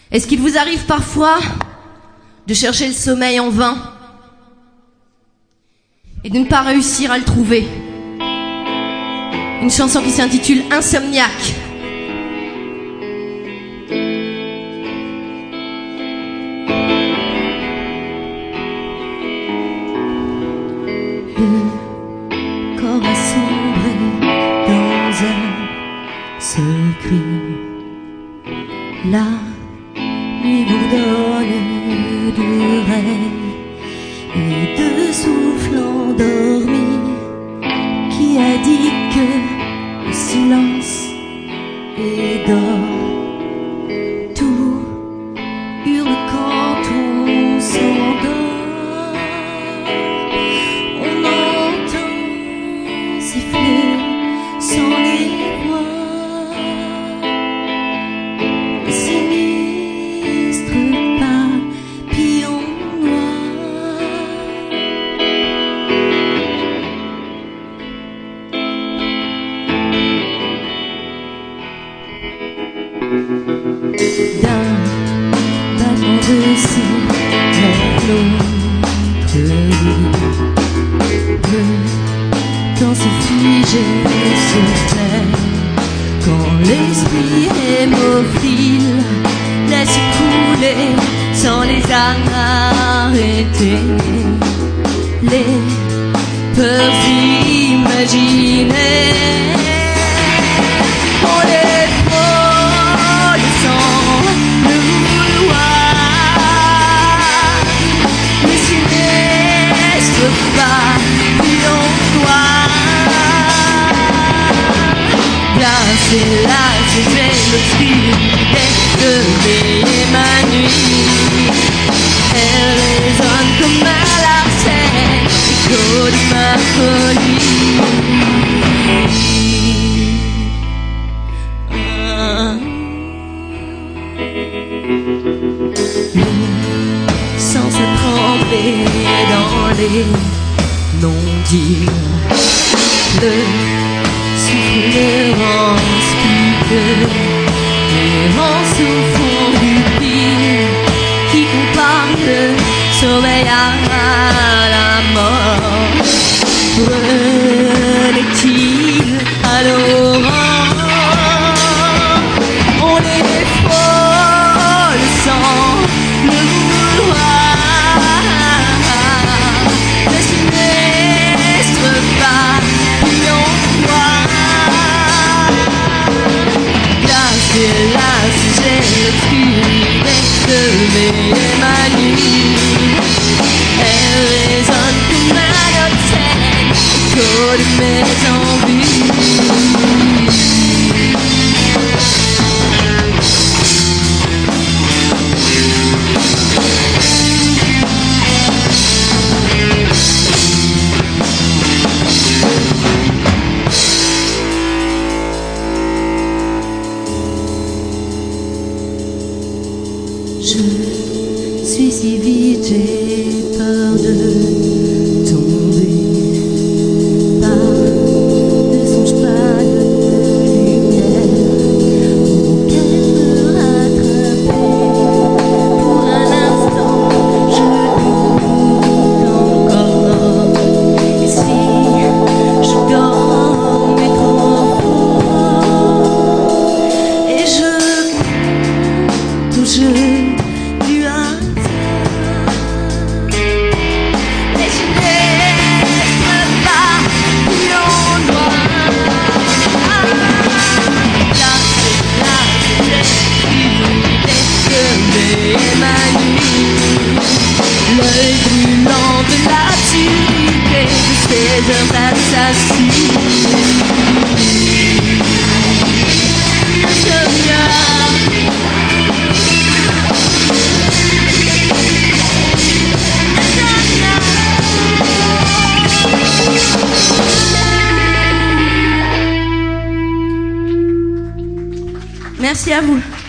Est-ce qu'il vous arrive parfois de chercher le sommeil en vain et de ne pas réussir à le trouver? Une chanson qui s'intitule Insomniaque. Le corps a sombré dans un secret. La nuit bourdonne de rêves et de souffle endormi qui a dit que le silence est d'or. Tout hurle quand on s'endort. On entend siffler sans les voix les sinistres papillons noirs. D'un battement de cils vers l'autre vie, le temps se fige et se perd quand l'esprit hémophile laisse couler sans les arrêter les peurs imaginées. On les frôle sans le vouloir, les sinistres papillons noirs. Là, c'est l'obscurité de ma nuit. Elle résonne comme à l'arsène, écho de ma folie. Le sang s'est trempé dans les non-dits. Le souffle me rend stupide et rend au fond du pire qui compare le sommeil à la mort. Renaît-il à l'aurore? On les frôle sans le vouloir, les sinistres papillons noirs. Là, c'est l'obscurité de ma nuit. Elle résonne comme un octène, écho de mes envies. Je suis si vite, j'ai peur de tomber. Ne songe pas de lumière auquel me rattraper. Pour un instant, je doute encore. Et si je dormais trop fort? Et je touche du hasard. Les sinistres papillons noirs. Là, c'est l'obscurité de ma nuit. L'œil brûlant de la tuerie de ces heures d'assassins. Merci à vous.